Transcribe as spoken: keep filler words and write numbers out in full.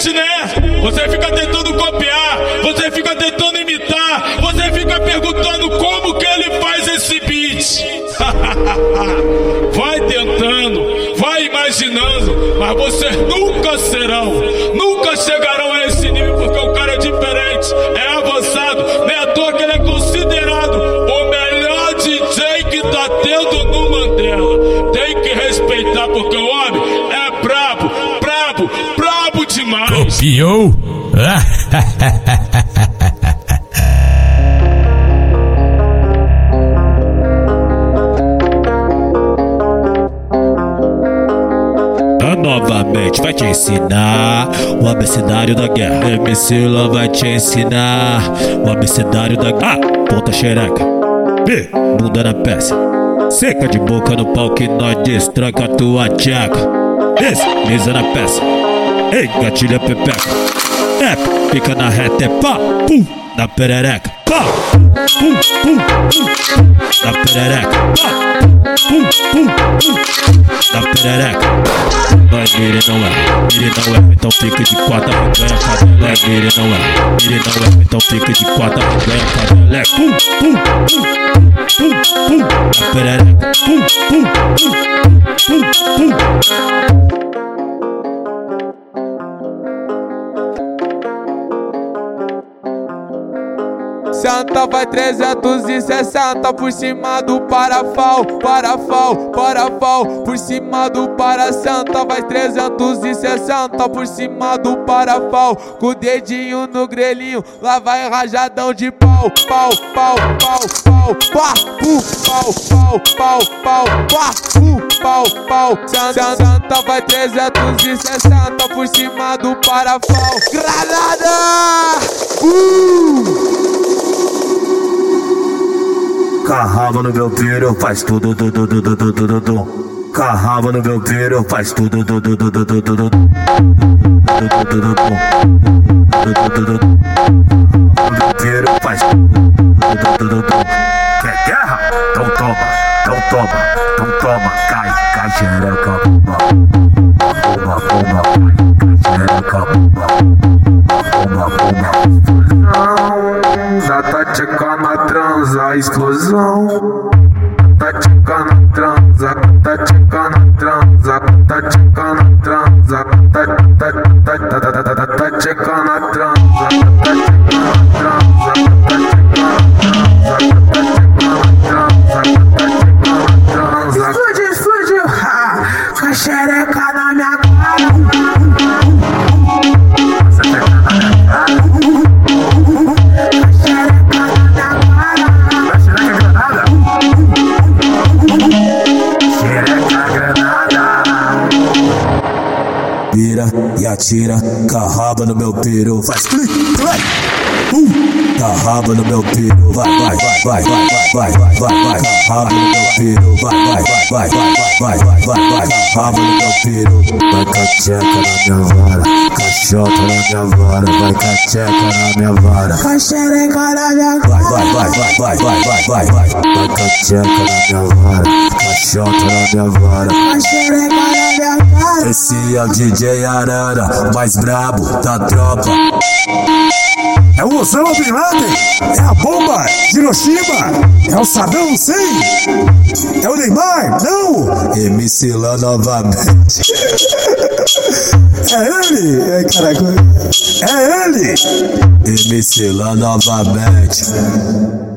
diferente, né? Você fica tentando copiar, você fica tentando imitar, você fica perguntando como que ele faz esse beat. Vai tentando, vai imaginando, mas vocês nunca serão, nunca chegarão a esse nível, porque o cara é diferente, é avançado, não é à toa que ele é considerado o melhor D J que tá tendo no Mandela. Tem que respeitar, porque o homem é brabo, brabo, brabo demais. Copiou? Novamente vai te ensinar o abecedário da guerra. M C Lan vai te ensinar o abecedário da guerra. A, ponta xereca. B, bunda na peça. Seca de boca no pau que nós destranca tua tcheca. Esse, mesa na peça. Ei, gatilha pepeca. É, fica na reta, é pá, pum, na perereca. Pá, pum, pum, pum, na perereca. Pá, pum, pum, pum, na perereca. Vai, mire não é, mire não é, então fica de quatro, ganha cada. Vai, mire não é, mire não é, então fica de quatro, ganha cada. Pum, pum, pum, pum, pum, na perereca. Pum, pum, pum, pum, pum. Santa vai trezentos e sessenta por cima do parafal, parafal, parafal, por cima do para. Santa vai trezentos e sessenta por cima do parafal, com o dedinho no grelhinho, lá vai rajadão de pau, pau, pau, pau, pau, pá, pu, pau, pau, pau, pau, pá, pu, pau, pau. Santa vai trezentos e sessenta por cima do parafal. Granada! Uh! Carrava no meu piro, faz tudo, do, do, do, do, do, do, do. Carrava no meu piro, faz tudo, do, do, do, do, do, do, do. Meu piro faz tudo. Quer guerra? Então toma, então toma, então toma. Cai, cai, xereca, pumba. Pumba, pumba, cai, xereca, pumba. Pumba, pumba. Da tática na transa, explosão. Tática na transa, tática na transa, tática na transa, tática na transa, explodiu, explodiu, com a xereca na minha cara. Vira e atira, carraba no meu piro, faz clique, vai, uh, carraba no meu piro, vai, vai, vai, vai, vai, vai, vai, vai, vai, carraba no meu piro, vai, vai, vai, vai, vai, vai, vai, vai, vai, carraba no meu piro, vai cacheca na minha vara, cachota na minha vara, vai cacheca na minha vara, caxereca na minha vara, vai, vai, vai, vai, vai, vai, vai, vai, vai cacheca na minha vara, cachota na minha vara, caxereca na minha vara. Esse é o D J Arara, mais brabo da tropa. É o Osama Bin Laden, é a bomba de Hiroshima, é o Saddam Hussein, é o Neymar, não! M C Lan novamente. É ele, é, caraca, é ele! M C Lan novamente.